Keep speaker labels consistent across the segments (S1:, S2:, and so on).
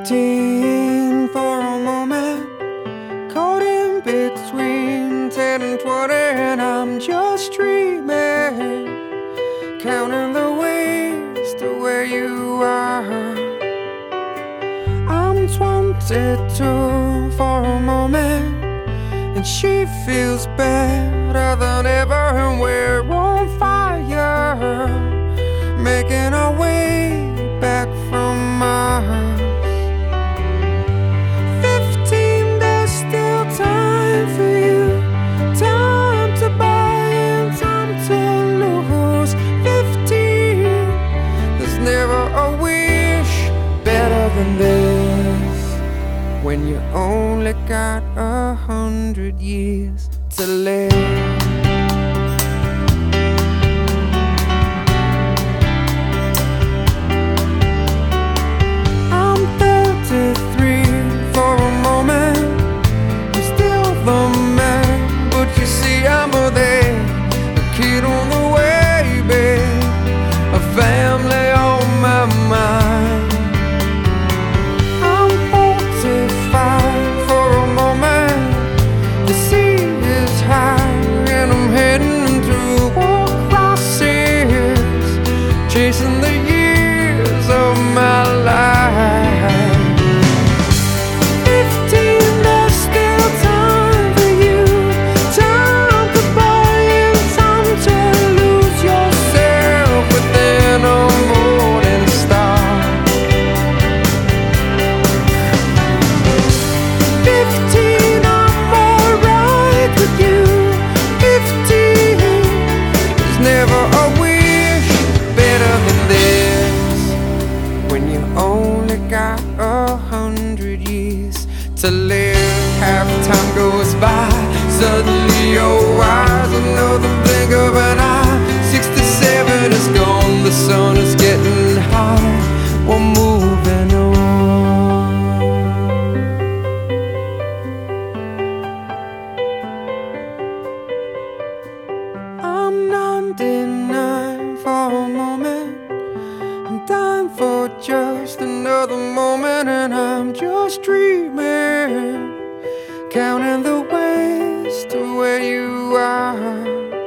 S1: 15 for a moment, caught in between 10 and 20, and I'm just dreaming, counting the ways to where you are. I'm 22 for a moment, and she feels better than ever, and we're on fire, making our way back from Mars. 15, there's still time for you, time to buy and time to lose. 15, there's never a wish better than this, when you only got 100 years to live. Family on my mind. I'm 45 for a moment. The sea is high and I'm heading to a crisis, chasing the years of my life. 15, there's still time for you, time to buy and time to lose yourself within a morning star. 15, I'm alright with you. 15, there's never a wish better than this, when you only got 100 years to live. Half time goes by, suddenly you're wise, another blink of an eye. 67 is gone, the sun is getting high, we're moving on. I'm 99 for a moment, I'm dying for just another moment, and I'm just dreaming, counting the ways to where you are.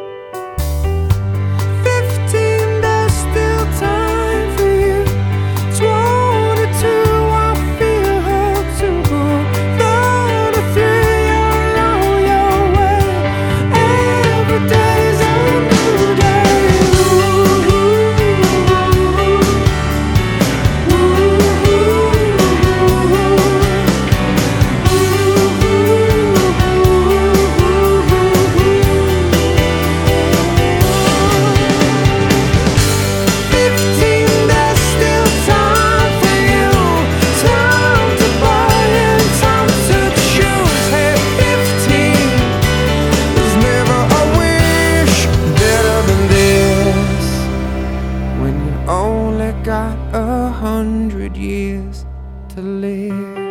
S1: 15, there's still time for you. 22, I feel her too. 33, you're on your way. Every day's a new day. Only got 100 years to live.